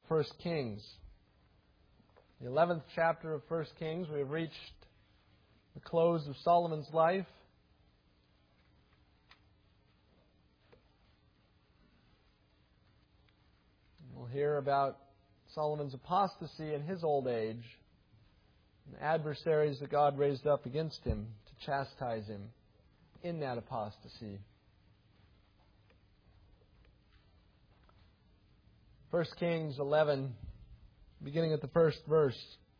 1 Kings. The 11th chapter of 1 Kings. We have reached the close of Solomon's life. We'll hear about Solomon's apostasy in his old age, and the adversaries that God raised up against him to chastise him in that apostasy. 1 Kings 11, beginning at the first verse.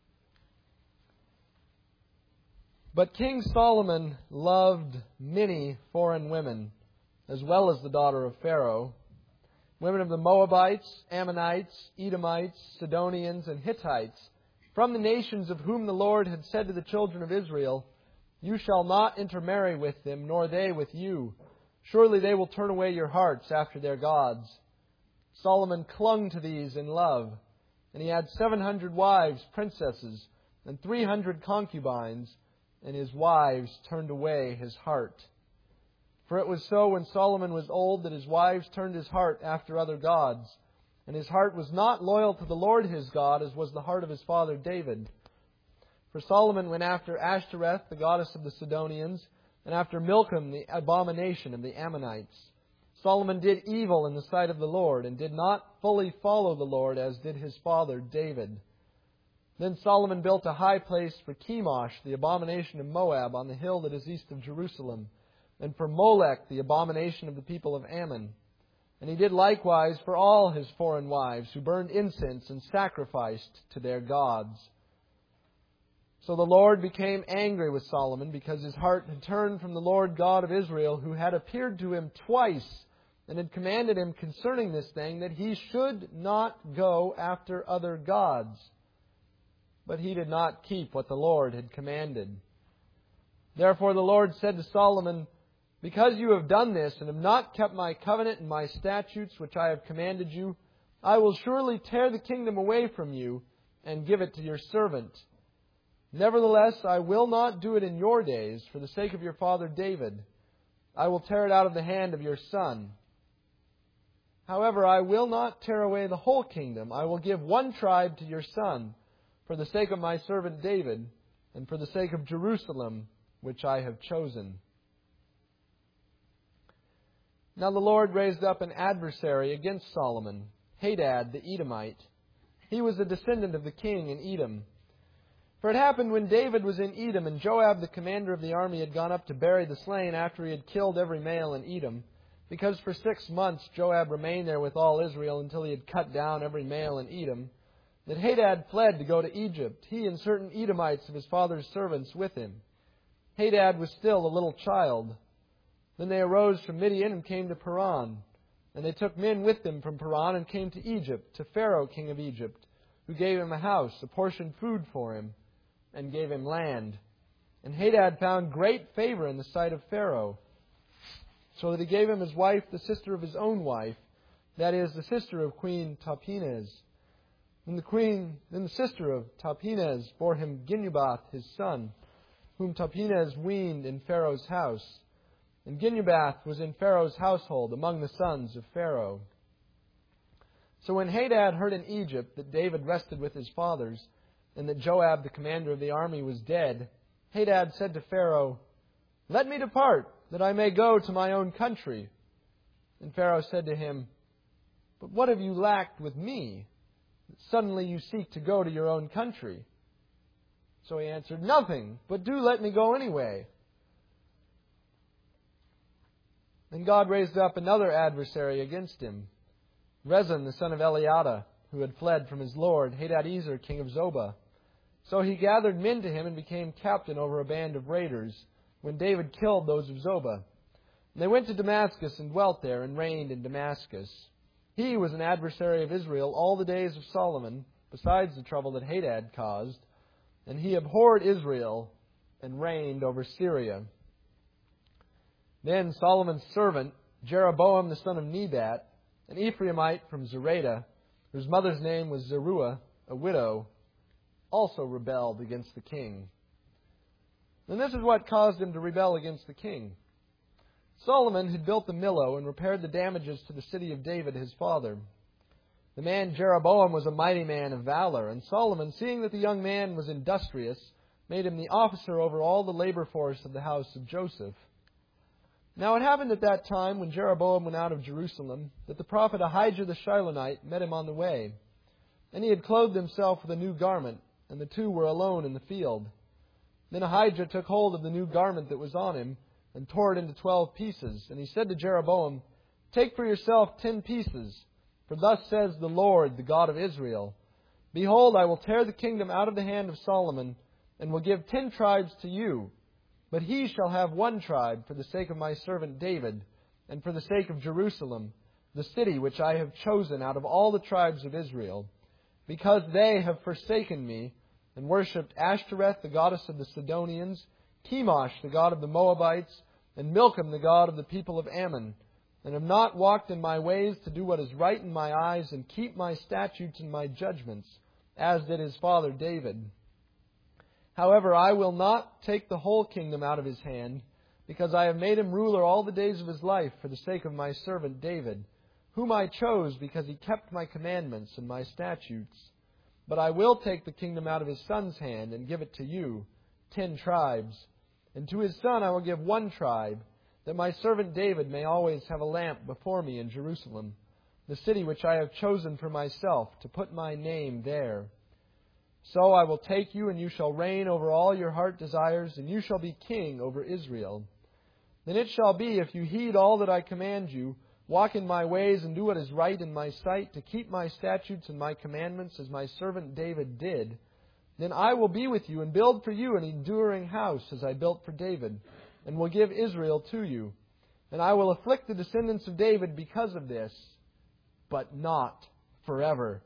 But King Solomon loved many foreign women, as well as the daughter of Pharaoh, women of the Moabites, Ammonites, Edomites, Sidonians, and Hittites, from the nations of whom the Lord had said to the children of Israel, "You shall not intermarry with them, nor they with you. Surely they will turn away your hearts after their gods." Solomon clung to these in love, and he had 700 wives, princesses, and 300 concubines, and his wives turned away his heart. For it was so when Solomon was old that his wives turned his heart after other gods, and his heart was not loyal to the Lord his God, as was the heart of his father David. For Solomon went after Ashtoreth, the goddess of the Sidonians, and after Milcom, the abomination of the Ammonites. Solomon did evil in the sight of the Lord, and did not fully follow the Lord as did his father David. Then Solomon built a high place for Chemosh, the abomination of Moab, on the hill that is east of Jerusalem, and for Molech, the abomination of the people of Ammon. And he did likewise for all his foreign wives, who burned incense and sacrificed to their gods. So the Lord became angry with Solomon, because his heart had turned from the Lord God of Israel, who had appeared to him twice, and had commanded him concerning this thing, that he should not go after other gods. But he did not keep what the Lord had commanded. Therefore the Lord said to Solomon, "Because you have done this, and have not kept my covenant and my statutes which I have commanded you, I will surely tear the kingdom away from you, and give it to your servant. Nevertheless, I will not do it in your days, for the sake of your father David. I will tear it out of the hand of your son. However, I will not tear away the whole kingdom. I will give one tribe to your son, for the sake of my servant David, and for the sake of Jerusalem, which I have chosen." Now the Lord raised up an adversary against Solomon, Hadad the Edomite. He was a descendant of the king in Edom. For it happened when David was in Edom, and Joab the commander of the army had gone up to bury the slain after he had killed every male in Edom, because for 6 months Joab remained there with all Israel until he had cut down every male in Edom, that Hadad fled to go to Egypt, he and certain Edomites of his father's servants with him. Hadad was still a little child. Then they arose from Midian and came to Paran. And they took men with them from Paran and came to Egypt, to Pharaoh king of Egypt, who gave him a house, apportioned food for him, and gave him land. And Hadad found great favor in the sight of Pharaoh, so that he gave him his wife, the sister of his own wife, that is, the sister of Queen Tahpenes. Then the sister of Tahpenes bore him Genubath, his son, whom Tahpenes weaned in Pharaoh's house. And Genubath was in Pharaoh's household among the sons of Pharaoh. So when Hadad heard in Egypt that David rested with his fathers, and that Joab, the commander of the army, was dead, Hadad said to Pharaoh, "Let me depart, that I may go to my own country." And Pharaoh said to him, "But what have you lacked with me, that suddenly you seek to go to your own country?" So he answered, "Nothing, but do let me go anyway." Then God raised up another adversary against him, Rezin the son of Eliada, who had fled from his lord, Hadadezer, king of Zobah. So he gathered men to him and became captain over a band of raiders, when David killed those of Zobah. And they went to Damascus and dwelt there and reigned in Damascus. He was an adversary of Israel all the days of Solomon, besides the trouble that Hadad caused. And he abhorred Israel and reigned over Syria. Then Solomon's servant, Jeroboam the son of Nebat, an Ephraimite from Zereda, whose mother's name was Zeruiah, a widow, also rebelled against the king. And this is what caused him to rebel against the king. Solomon had built the Millo and repaired the damages to the city of David his father. The man Jeroboam was a mighty man of valor, and Solomon, seeing that the young man was industrious, made him the officer over all the labor force of the house of Joseph. Now it happened at that time, when Jeroboam went out of Jerusalem, that the prophet Ahijah the Shilonite met him on the way. And he had clothed himself with a new garment, and the two were alone in the field. Then Ahijah took hold of the new garment that was on him, and tore it into 12 pieces. And he said to Jeroboam, "Take for yourself 10 pieces, for thus says the Lord, the God of Israel, Behold, I will tear the kingdom out of the hand of Solomon, and will give 10 tribes to you. But he shall have 1 tribe for the sake of my servant David, and for the sake of Jerusalem, the city which I have chosen out of all the tribes of Israel, because they have forsaken me, and worshipped Ashtoreth, the goddess of the Sidonians, Chemosh, the god of the Moabites, and Milcom, the god of the people of Ammon, and have not walked in my ways to do what is right in my eyes, and keep my statutes and my judgments, as did his father David. However, I will not take the whole kingdom out of his hand, because I have made him ruler all the days of his life for the sake of my servant David, whom I chose because he kept my commandments and my statutes. But I will take the kingdom out of his son's hand and give it to you, 10 tribes. And to his son I will give 1 tribe, that my servant David may always have a lamp before me in Jerusalem, the city which I have chosen for myself, to put my name there. So I will take you, and you shall reign over all your heart desires, and you shall be king over Israel. Then it shall be, if you heed all that I command you, walk in my ways, and do what is right in my sight, to keep my statutes and my commandments, as my servant David did, then I will be with you, and build for you an enduring house, as I built for David, and will give Israel to you. And I will afflict the descendants of David because of this, but not forever."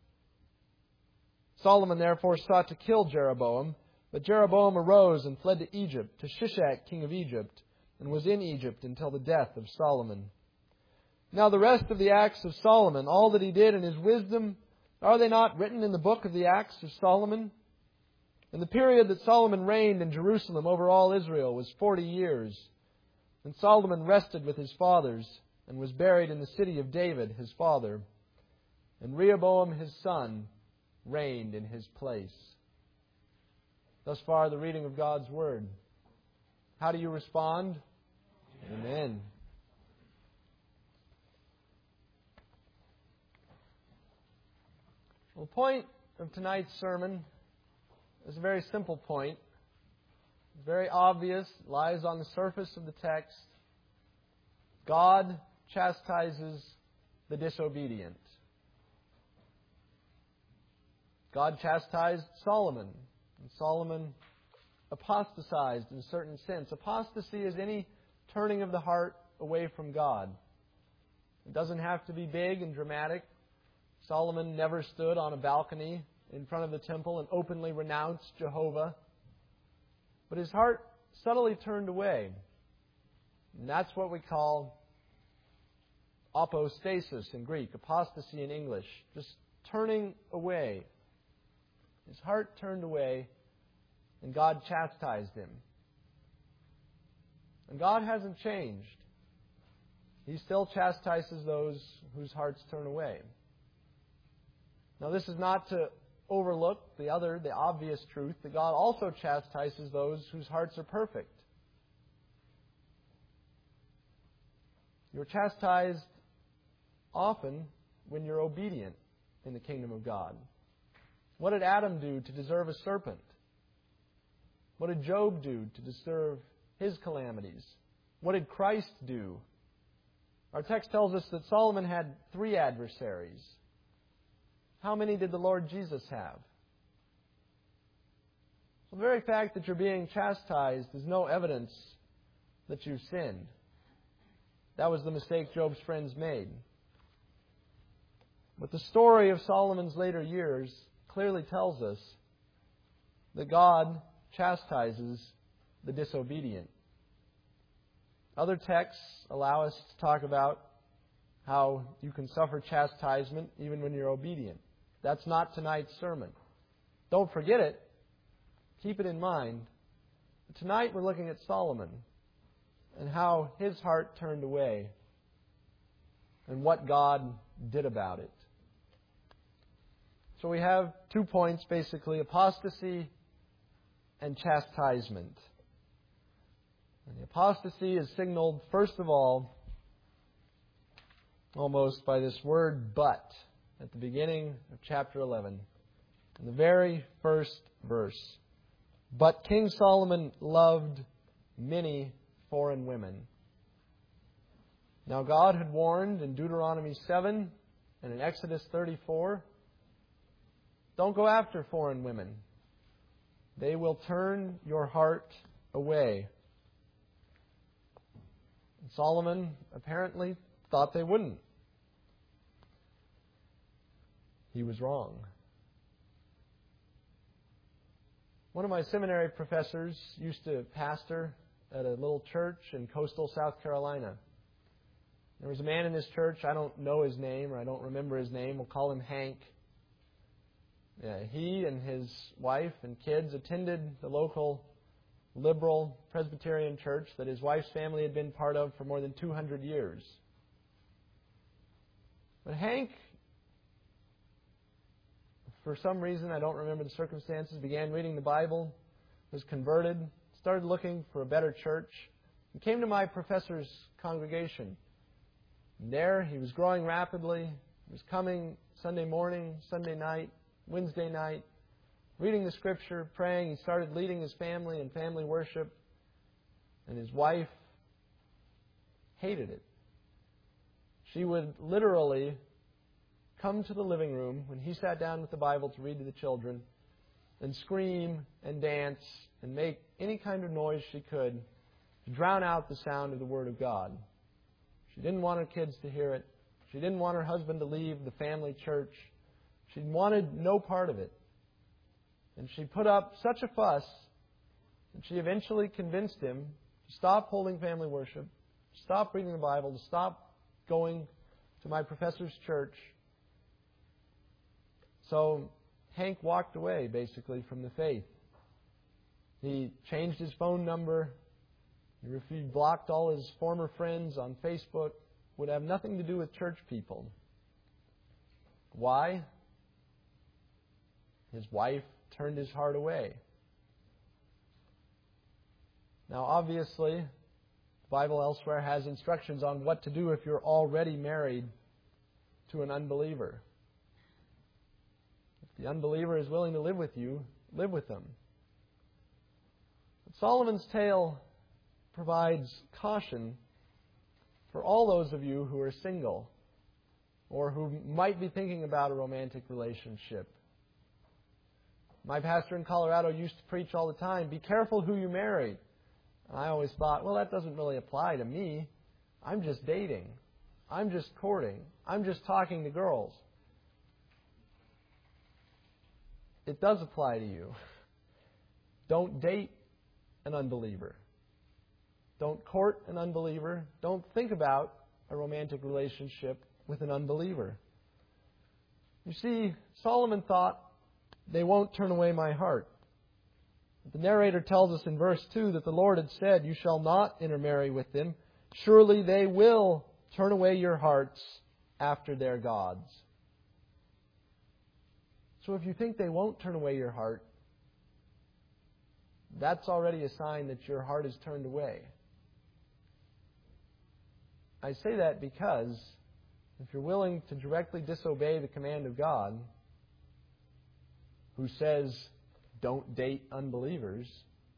Solomon therefore sought to kill Jeroboam, but Jeroboam arose and fled to Egypt, to Shishak king of Egypt, and was in Egypt until the death of Solomon. Now the rest of the acts of Solomon, all that he did in his wisdom, are they not written in the book of the acts of Solomon? And the period that Solomon reigned in Jerusalem over all Israel was 40 years. And Solomon rested with his fathers, and was buried in the city of David his father. And Rehoboam his son reigned in his place. Thus far, the reading of God's Word. How do you respond? Amen. Well, the point of tonight's sermon is a very simple point. It's very obvious, lies on the surface of the text. God chastises the disobedient. God chastised Solomon, and Solomon apostatized in a certain sense. Apostasy is any turning of the heart away from God. It doesn't have to be big and dramatic. Solomon never stood on a balcony in front of the temple and openly renounced Jehovah. But his heart subtly turned away. And that's what we call apostasis in Greek, apostasy in English. Just turning away. His heart turned away, and God chastised him. And God hasn't changed. He still chastises those whose hearts turn away. Now, this is not to overlook the obvious truth that God also chastises those whose hearts are perfect. You're chastised often when you're obedient in the kingdom of God. What did Adam do to deserve a serpent? What did Job do to deserve his calamities? What did Christ do? Our text tells us that Solomon had 3 adversaries. How many did the Lord Jesus have? The very fact that you're being chastised is no evidence that you've sinned. That was the mistake Job's friends made. But the story of Solomon's later years clearly tells us that God chastises the disobedient. Other texts allow us to talk about how you can suffer chastisement even when you're obedient. That's not tonight's sermon. Don't forget it. Keep it in mind. But tonight we're looking at Solomon and how his heart turned away and what God did about it. So we have 2 points, basically, apostasy and chastisement. And the apostasy is signaled, first of all, almost by this word "but" at the beginning of chapter 11, in the very first verse. But King Solomon loved many foreign women. Now God had warned in Deuteronomy 7 and in Exodus 34, don't go after foreign women. They will turn your heart away. And Solomon apparently thought they wouldn't. He was wrong. One of my seminary professors used to pastor at a little church in coastal South Carolina. There was a man in this church, I don't know his name, or I don't remember his name, we'll call him Hank. He and his wife and kids attended the local liberal Presbyterian church that his wife's family had been part of for more than 200 years. But Hank, for some reason, I don't remember the circumstances, began reading the Bible, was converted, started looking for a better church, and came to my professor's congregation. And there, he was growing rapidly. He was coming Sunday morning, Sunday night, Wednesday night, reading the Scripture, praying. He started leading his family in family worship. And his wife hated it. She would literally come to the living room when he sat down with the Bible to read to the children and scream and dance and make any kind of noise she could to drown out the sound of the Word of God. She didn't want her kids to hear it. She didn't want her husband to leave the family church. She wanted no part of it. And she put up such a fuss that she eventually convinced him to stop holding family worship, to stop reading the Bible, to stop going to my professor's church. So Hank walked away, basically, from the faith. He changed his phone number. He blocked all his former friends on Facebook. Would have nothing to do with church people. Why? His wife turned his heart away. Now, obviously, the Bible elsewhere has instructions on what to do if you're already married to an unbeliever. If the unbeliever is willing to live with you, live with them. But Solomon's tale provides caution for all those of you who are single or who might be thinking about a romantic relationship. My pastor in Colorado used to preach all the time, be careful who you marry. And I always thought, well, that doesn't really apply to me. I'm just dating. I'm just courting. I'm just talking to girls. It does apply to you. Don't date an unbeliever. Don't court an unbeliever. Don't think about a romantic relationship with an unbeliever. You see, Solomon thought, they won't turn away my heart. The narrator tells us in verse 2 that the Lord had said, you shall not intermarry with them. Surely they will turn away your hearts after their gods. So if you think they won't turn away your heart, that's already a sign that your heart is turned away. I say that because if you're willing to directly disobey the command of God, who says, don't date unbelievers,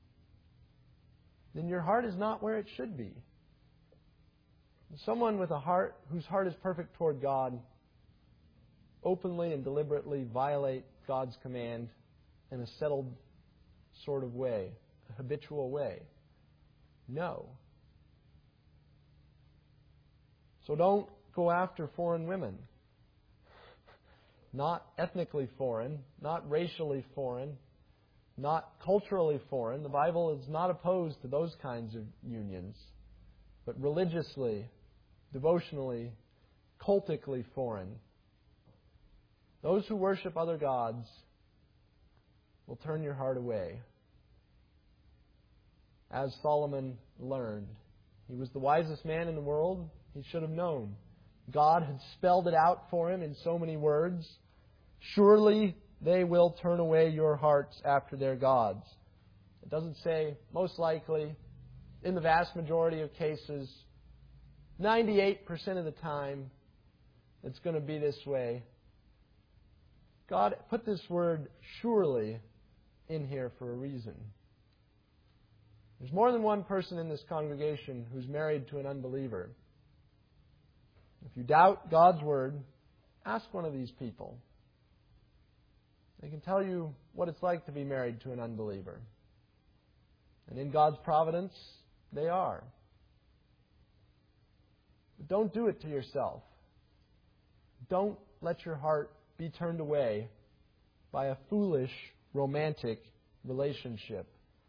then your heart is not where it should be. Someone with a heart whose heart is perfect toward God openly and deliberately violate God's command in a settled sort of way, a habitual way. No. So don't go after foreign women. Not ethnically foreign, not racially foreign, not culturally foreign. The Bible is not opposed to those kinds of unions, but religiously, devotionally, cultically foreign. Those who worship other gods will turn your heart away. As Solomon learned, he was the wisest man in the world. He should have known. God had spelled it out for him in so many words. Surely they will turn away your hearts after their gods. It doesn't say most likely. In the vast majority of cases, 98% of the time, it's going to be this way. God put this word surely in here for a reason. There's more than one person in this congregation who's married to an unbeliever. If you doubt God's word, ask one of these people. They can tell you what it's like to be married to an unbeliever. And in God's providence, they are. But don't do it to yourself. Don't let your heart be turned away by a foolish, romantic relationship.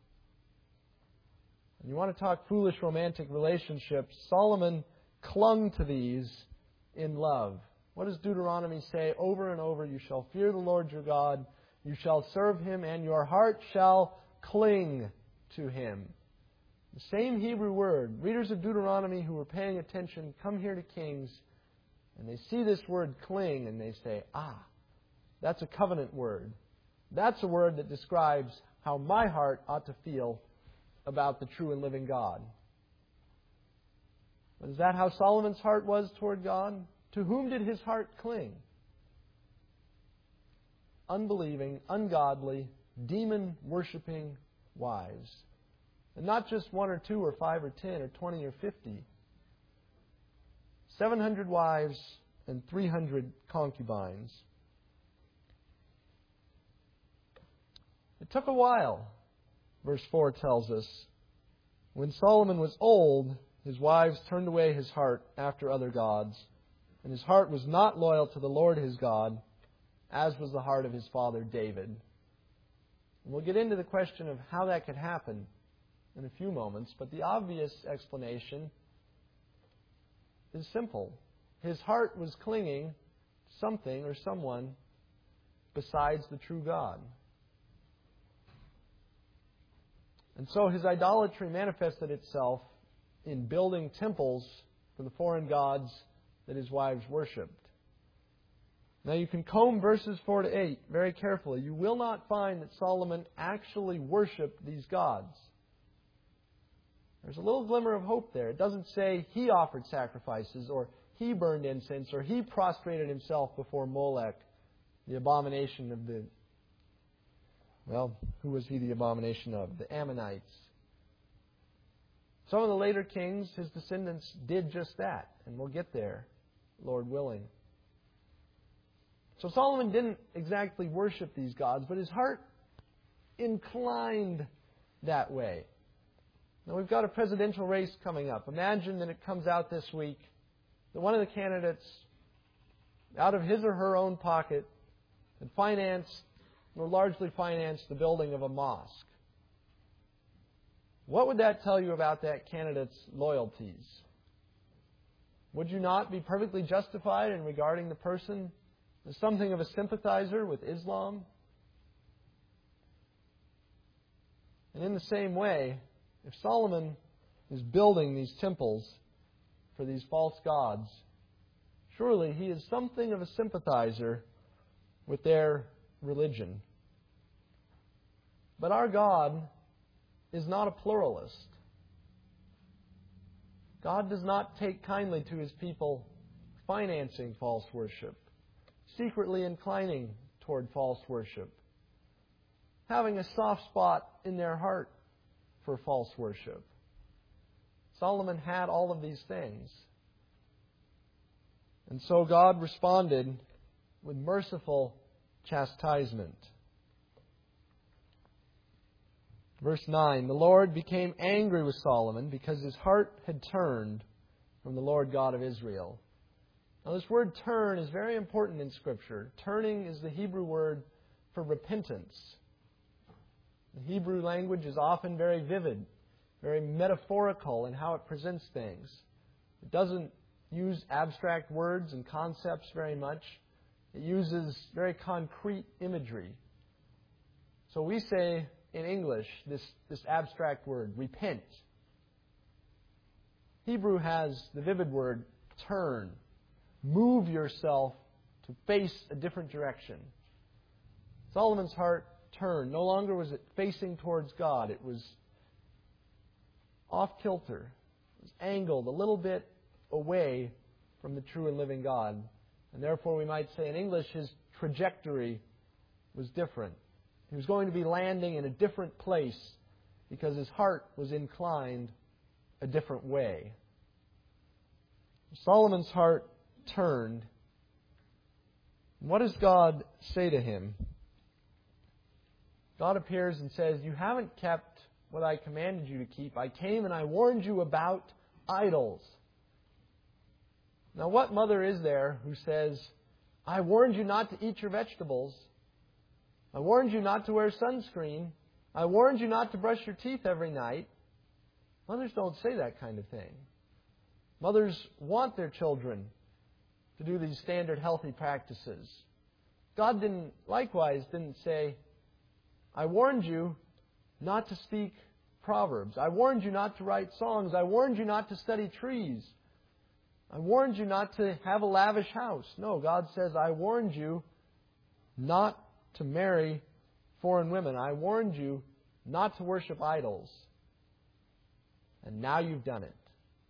And you want to talk foolish, romantic relationships, Solomon clung to these in love. What does Deuteronomy say over and over? You shall fear the Lord your God, you shall serve Him, and your heart shall cling to Him. The same Hebrew word. Readers of Deuteronomy who were paying attention come here to Kings, and they see this word cling, and they say, that's a covenant word. That's a word that describes how my heart ought to feel about the true and living God. But is that how Solomon's heart was toward God? To whom did his heart cling? Unbelieving, ungodly, demon-worshipping wives. And not just 1 or 2 or 5 or 10 or 20 or 50. 700 wives and 300 concubines. It took a while, verse 4 tells us. When Solomon was old, his wives turned away his heart after other gods, and his heart was not loyal to the Lord his God, as was the heart of his father David. And we'll get into the question of how that could happen in a few moments, but the obvious explanation is simple. His heart was clinging to something or someone besides the true God. And so his idolatry manifested itself in building temples for the foreign gods that his wives worshipped. Now you can comb verses 4 to 8 very carefully. You will not find that Solomon actually worshipped these gods. There's a little glimmer of hope there. It doesn't say he offered sacrifices or he burned incense or he prostrated himself before Molech, the abomination of the... Well, who was he the abomination of? The Ammonites. Some of the later kings, his descendants, did just that. And we'll get there, Lord willing. So Solomon didn't exactly worship these gods, but his heart inclined that way. Now we've got a presidential race coming up. Imagine that it comes out this week that one of the candidates, out of his or her own pocket, had financed or largely financed the building of a mosque. What would that tell you about that candidate's loyalties? Would you not be perfectly justified in regarding the person as something of a sympathizer with Islam? And in the same way, if Solomon is building these temples for these false gods, surely he is something of a sympathizer with their religion. But our God is not a pluralist. God does not take kindly to His people financing false worship, secretly inclining toward false worship, having a soft spot in their heart for false worship. Solomon had all of these things. And so God responded with merciful chastisement. Verse 9, the Lord became angry with Solomon because his heart had turned from the Lord God of Israel. Now this word turn is very important in Scripture. Turning is the Hebrew word for repentance. The Hebrew language is often very vivid, very metaphorical in how it presents things. It doesn't use abstract words and concepts very much. It uses very concrete imagery. So we say in English this abstract word, repent. Hebrew has the vivid word turn. Move yourself to face a different direction. Solomon's heart turned. No longer was it facing towards God. It was off kilter. It was angled a little bit away from the true and living God. And therefore, we might say in English, his trajectory was different. He was going to be landing in a different place because his heart was inclined a different way. Solomon's heart turned. What does God say to him? God appears and says, "You haven't kept what I commanded you to keep. I came and I warned you about idols." Now, what mother is there who says, "I warned you not to eat your vegetables. I warned you not to wear sunscreen. I warned you not to brush your teeth every night"? Mothers don't say that kind of thing. Mothers want their children to do these standard healthy practices. God likewise didn't say, "I warned you not to speak proverbs. I warned you not to write songs. I warned you not to study trees. I warned you not to have a lavish house." No, God says, "I warned you not to marry foreign women. I warned you not to worship idols. And now you've done it.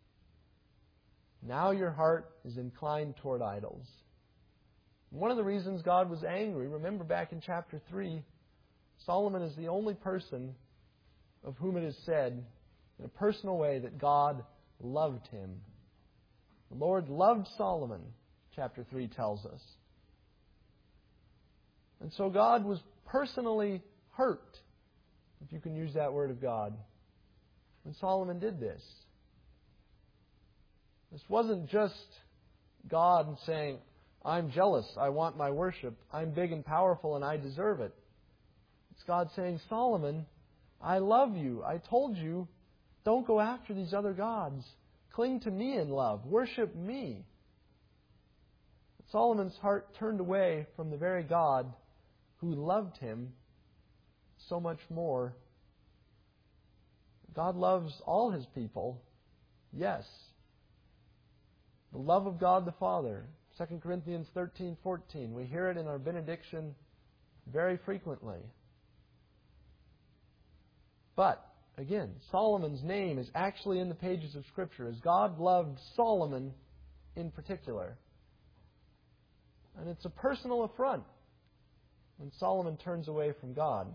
Now your heart is inclined toward idols." One of the reasons God was angry, remember back in chapter 3, Solomon is the only person of whom it is said in a personal way that God loved him. The Lord loved Solomon, chapter 3 tells us. And so God was personally hurt, if you can use that word of God, when Solomon did this. This wasn't just God saying, "I'm jealous, I want my worship, I'm big and powerful and I deserve it." It's God saying, "Solomon, I love you. I told you, don't go after these other gods. Cling to me in love. Worship me." But Solomon's heart turned away from the very God who loved him so much more. God loves all His people, yes. The love of God the Father, 2 Corinthians 13:14. We hear it in our benediction very frequently. But, again, Solomon's name is actually in the pages of Scripture as God loved Solomon in particular. And it's a personal affront when Solomon turns away from God.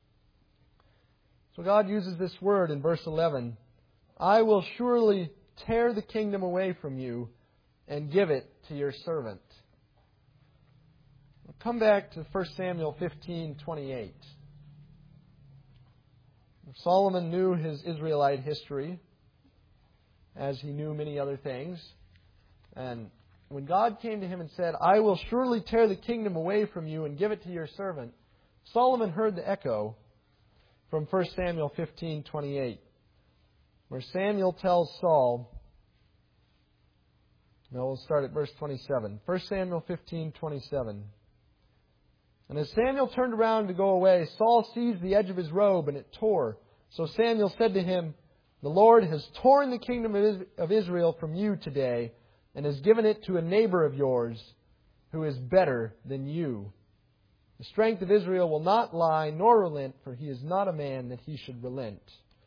So God uses this word in verse 11. "I will surely tear the kingdom away from you and give it to your servant." We'll come back to 1 Samuel 15:28. Solomon knew his Israelite history, as he knew many other things. And when God came to him and said, "I will surely tear the kingdom away from you and give it to your servant," Solomon heard the echo from 1 Samuel 15:28, where Samuel tells Saul, now we'll start at verse 27. 1 Samuel 15:27. "And as Samuel turned around to go away, Saul seized the edge of his robe, and it tore. So Samuel said to him, 'The Lord has torn the kingdom of Israel from you today, and has given it to a neighbor of yours, who is better than you. The strength of Israel will not lie nor relent, for he is not a man that he should relent.'"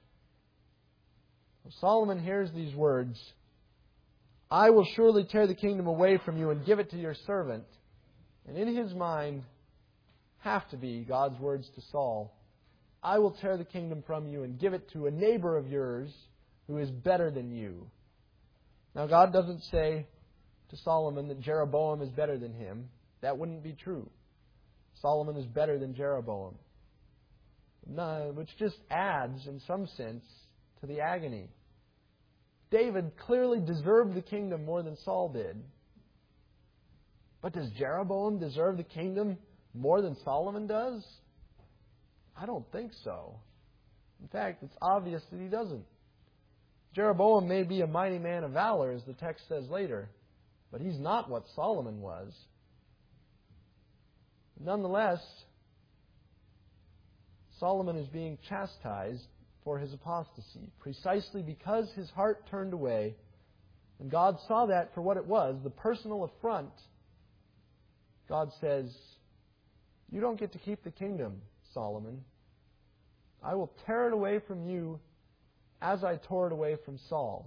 So Solomon hears these words, "I will surely tear the kingdom away from you and give it to your servant." And in his mind, have to be God's words to Saul. "I will tear the kingdom from you and give it to a neighbor of yours who is better than you." Now, God doesn't say to Solomon that Jeroboam is better than him. That wouldn't be true. Solomon is better than Jeroboam. Which just adds, in some sense, to the agony. David clearly deserved the kingdom more than Saul did. But does Jeroboam deserve the kingdom more than Solomon does? I don't think so. In fact, it's obvious that he doesn't. Jeroboam may be a mighty man of valor, as the text says later, but he's not what Solomon was. Nonetheless, Solomon is being chastised for his apostasy, precisely because his heart turned away, and God saw that for what it was, the personal affront. God says, You don't get to keep the kingdom, Solomon. I will tear it away from you as I tore it away from Saul.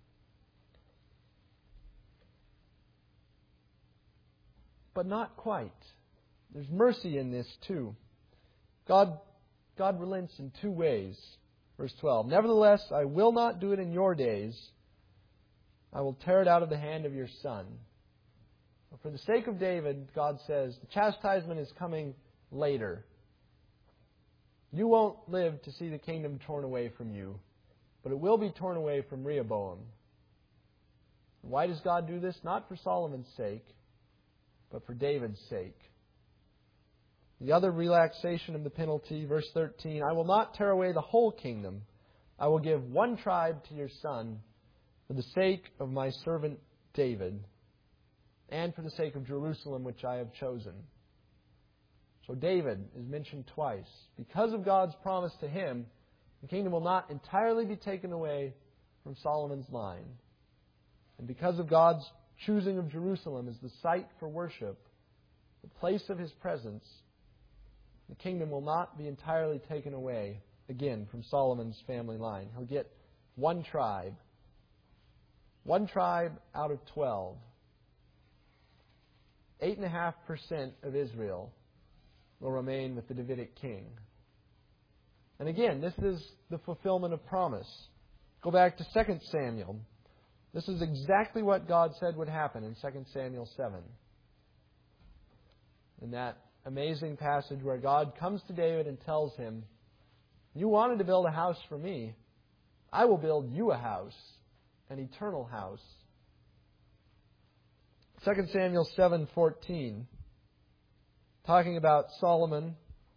But not quite. There's mercy in this too. God relents in two ways. Verse 12, nevertheless, I will not do it in your days. I will tear it out of the hand of your son. For the sake of David, God says, the chastisement is coming later. You won't live to see the kingdom torn away from you, but it will be torn away from Rehoboam. Why does God do this? Not for Solomon's sake, but for David's sake. The other relaxation of the penalty, verse 13, I will not tear away the whole kingdom. I will give one tribe to your son for the sake of my servant David and for the sake of Jerusalem, which I have chosen. So David is mentioned twice. Because of God's promise to him, the kingdom will not entirely be taken away from Solomon's line. And because of God's choosing of Jerusalem as the site for worship, the place of His presence, the kingdom will not be entirely taken away, again, from Solomon's family line. He'll get one tribe. One tribe out of 12. 8.5% of Israel will remain with the Davidic king. And again, this is the fulfillment of promise. Go back to 2 Samuel. This is exactly what God said would happen in 2 Samuel 7. In that amazing passage where God comes to David and tells him, you wanted to build a house for me. I will build you a house, an eternal house. 2 Samuel 7:14, talking about Solomon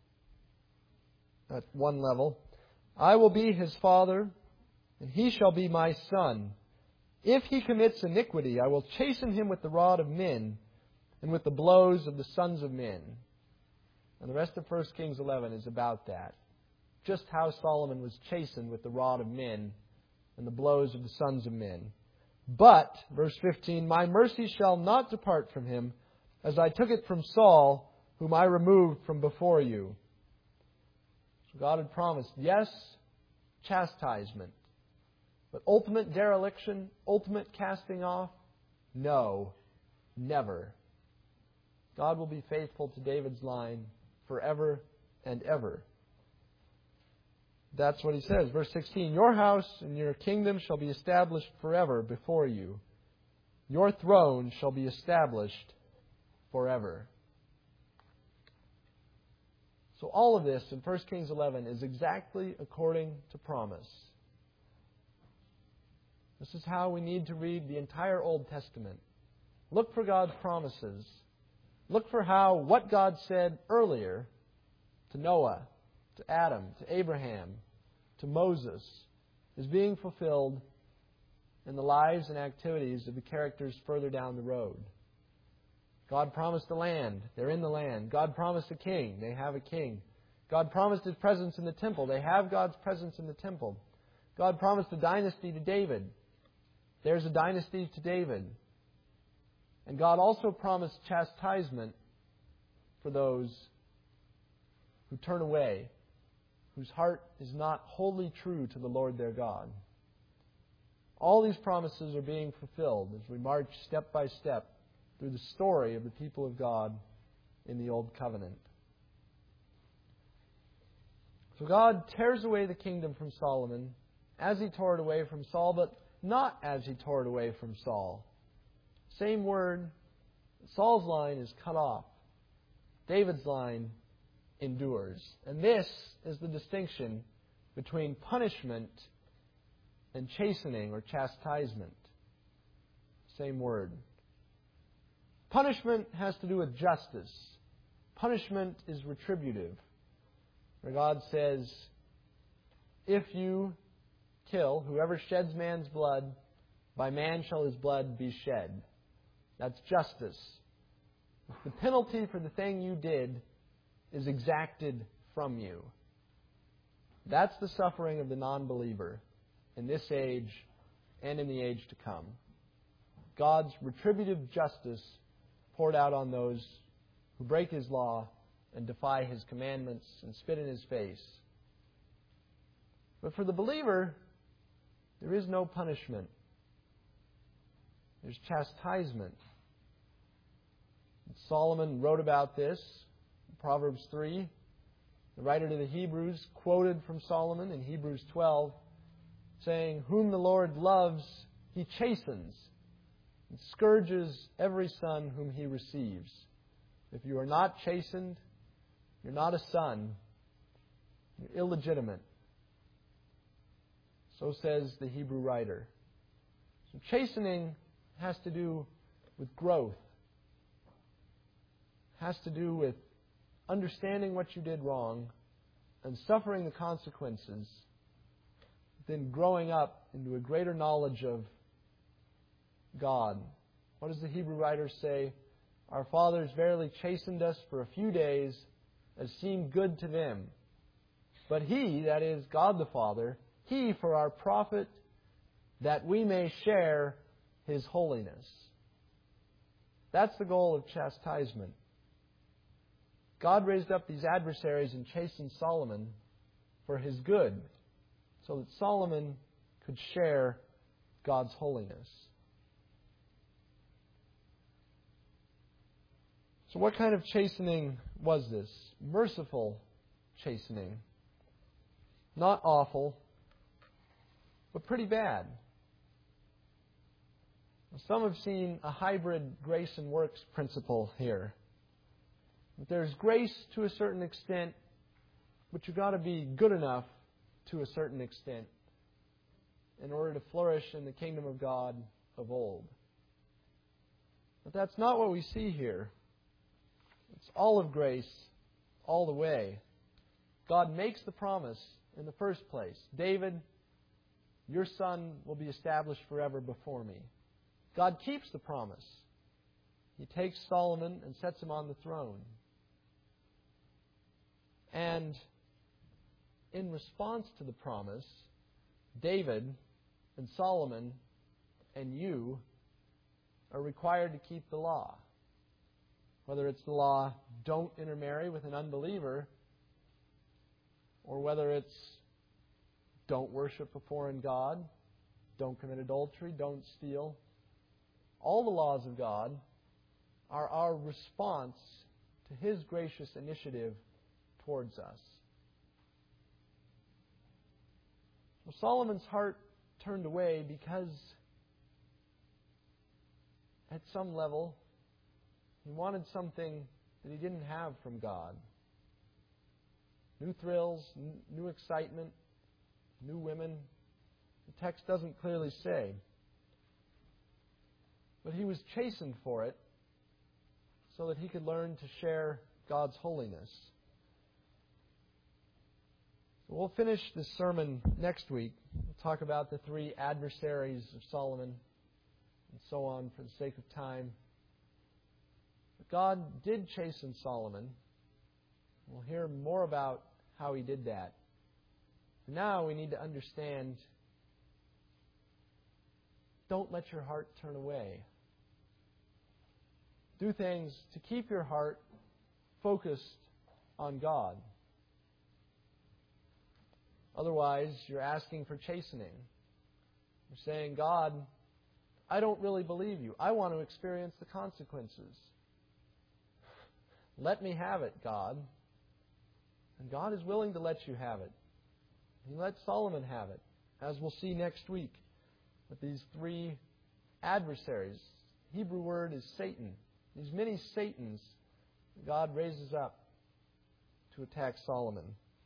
at one level. I will be his father, and he shall be my son. If he commits iniquity, I will chasten him with the rod of men and with the blows of the sons of men. And the rest of 1 Kings 11 is about that. Just how Solomon was chastened with the rod of men and the blows of the sons of men. But, verse 15, my mercy shall not depart from him, as I took it from Saul, whom I removed from before you. So God had promised, yes, chastisement. But ultimate dereliction, ultimate casting off? No, never. God will be faithful to David's line forever and ever. That's what he says. Verse 16, your house and your kingdom shall be established forever before you. Your throne shall be established forever. So all of this in 1 Kings 11 is exactly according to promise. This is how we need to read the entire Old Testament. Look for God's promises. Look for how what God said earlier to Noah, to Adam, to Abraham, to Moses is being fulfilled in the lives and activities of the characters further down the road. God promised a land. They're in the land. God promised a king. They have a king. God promised His presence in the temple. They have God's presence in the temple. God promised a dynasty to David. There's a dynasty to David. And God also promised chastisement for those who turn away, whose heart is not wholly true to the Lord their God. All these promises are being fulfilled as we march step by step through the story of the people of God in the Old Covenant. So God tears away the kingdom from Solomon as He tore it away from Saul, but not as He tore it away from Saul. Same word. Saul's line is cut off. David's line endures. And this is the distinction between punishment and chastening or chastisement. Same word. Punishment has to do with justice. Punishment is retributive. Where God says, if you kill whoever sheds man's blood, by man shall his blood be shed. That's justice. The penalty for the thing you did is exacted from you. That's the suffering of the non-believer in this age and in the age to come. God's retributive justice poured out on those who break His law and defy His commandments and spit in His face. But for the believer, there is no punishment. There's chastisement. Solomon wrote about this in Proverbs 3. The writer to the Hebrews quoted from Solomon in Hebrews 12, saying, "Whom the Lord loves, He chastens, and scourges every son whom He receives." If you are not chastened, you're not a son. You're illegitimate. So says the Hebrew writer. So chastening has to do with growth. Has to do with understanding what you did wrong and suffering the consequences, then growing up into a greater knowledge of God. What does the Hebrew writer say? Our fathers verily chastened us for a few days as seemed good to them. But He, that is God the Father, He for our profit, that we may share His holiness. That's the goal of chastisement. God raised up these adversaries and chastened Solomon for his good, so that Solomon could share God's holiness. So what kind of chastening was this? Merciful chastening. Not awful, but pretty bad. Some have seen a hybrid grace and works principle here. There's grace to a certain extent, but you've got to be good enough to a certain extent in order to flourish in the kingdom of God of old. But that's not what we see here. It's all of grace, all the way. God makes the promise in the first place. David, your son will be established forever before me. God keeps the promise. He takes Solomon and sets him on the throne. And in response to the promise, David and Solomon and you are required to keep the law. Whether it's the law, don't intermarry with an unbeliever, or whether it's don't worship a foreign god, don't commit adultery, don't steal. All the laws of God are our response to His gracious initiative towards us. Well, Solomon's heart turned away because at some level he wanted something that he didn't have from God. New thrills, new excitement, new women. The text doesn't clearly say. But he was chastened for it so that he could learn to share God's holiness. So we'll finish this sermon next week. We'll talk about the three adversaries of Solomon and so on for the sake of time. But God did chasten Solomon. We'll hear more about how He did that. Now we need to understand, don't let your heart turn away. Do things to keep your heart focused on God. Otherwise, you're asking for chastening. You're saying, God, I don't really believe you. I want to experience the consequences. Let me have it, God. And God is willing to let you have it. He let Solomon have it, as we'll see next week, with these three adversaries. The Hebrew word is Satan. These many Satans God raises up to attack Solomon.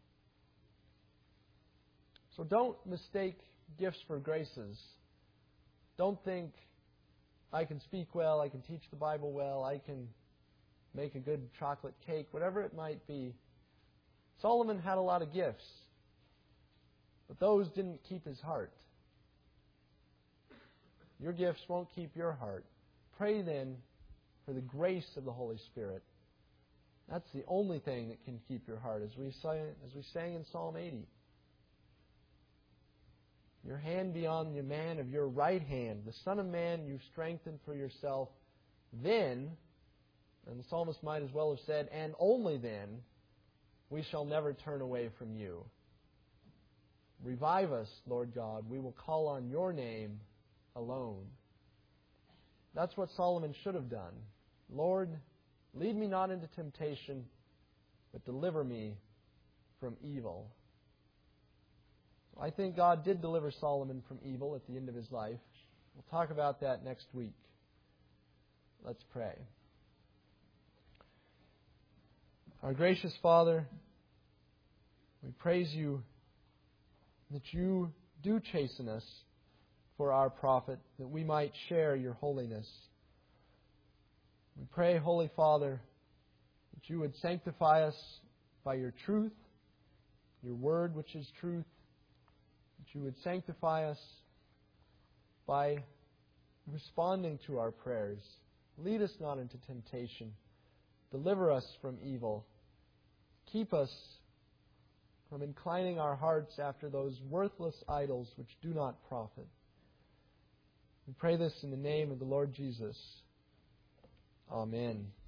So don't mistake gifts for graces. Don't think, I can speak well, I can teach the Bible well, I can make a good chocolate cake, whatever it might be. Solomon had a lot of gifts, but those didn't keep his heart. Your gifts won't keep your heart. Pray then for the grace of the Holy Spirit. That's the only thing that can keep your heart, as we sang in Psalm 80. Your hand be on the man of your right hand, the Son of Man you strengthen for yourself. Then, and the psalmist might as well have said, and only then, we shall never turn away from you. Revive us, Lord God. We will call on your name alone. That's what Solomon should have done. Lord, lead me not into temptation, but deliver me from evil. I think God did deliver Solomon from evil at the end of his life. We'll talk about that next week. Let's pray. Our gracious Father, we praise you that you do chasten us for our profit, that we might share your holiness. We pray, Holy Father, that you would sanctify us by your truth, your word which is truth, that you would sanctify us by responding to our prayers. Lead us not into temptation. Deliver us from evil. Keep us from inclining our hearts after those worthless idols which do not profit. We pray this in the name of the Lord Jesus. Amen.